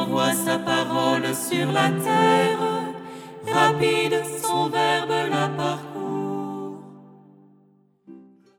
envoie sa parole sur la terre. Rapide son verbe